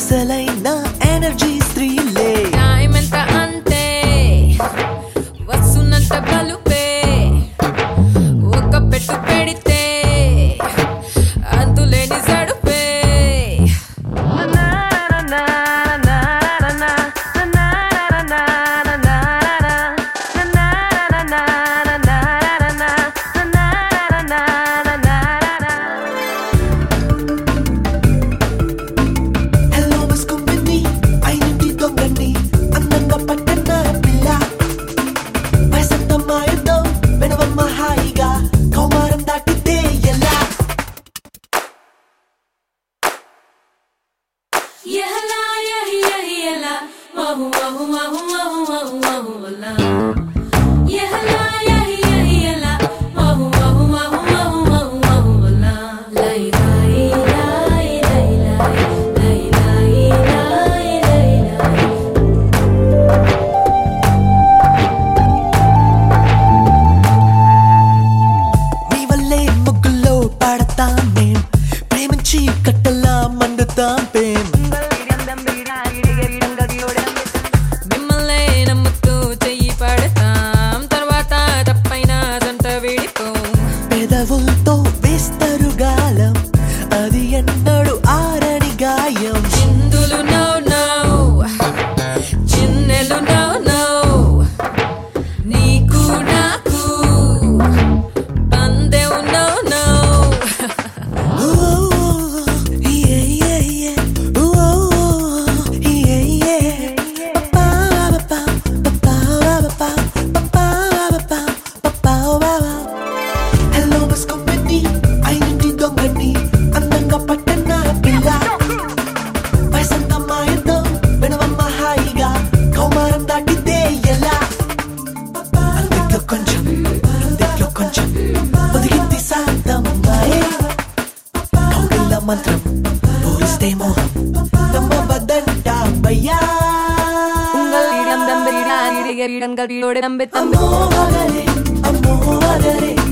అసలైన ఎనర్జీ స్త్రీలే టైమెంత అంతే వస్తున్నంత కలుపే ఒక పెట్టు పెడితే అంతులేని సడుపే మిమ్మల్నే నమ్ముతూ చెయ్యి పడతాం తర్వాత తప్పైన జంట విడిపోం పెదవులతో వేస్తారు గాలం అది ఎన్నడు ఆరని గాయం చిందులు నో నో చిన్నెలు నో నో నీకు నాకు పందెవు నో నో మంత్రం పూరిస్తే మోహం నమ్మబద్దంట భయ్యా ఉంగల్ ఇడం దంబెరిడా ఇడిగరిడం గరియోడే దంబె తంబె అమ్మో అగరే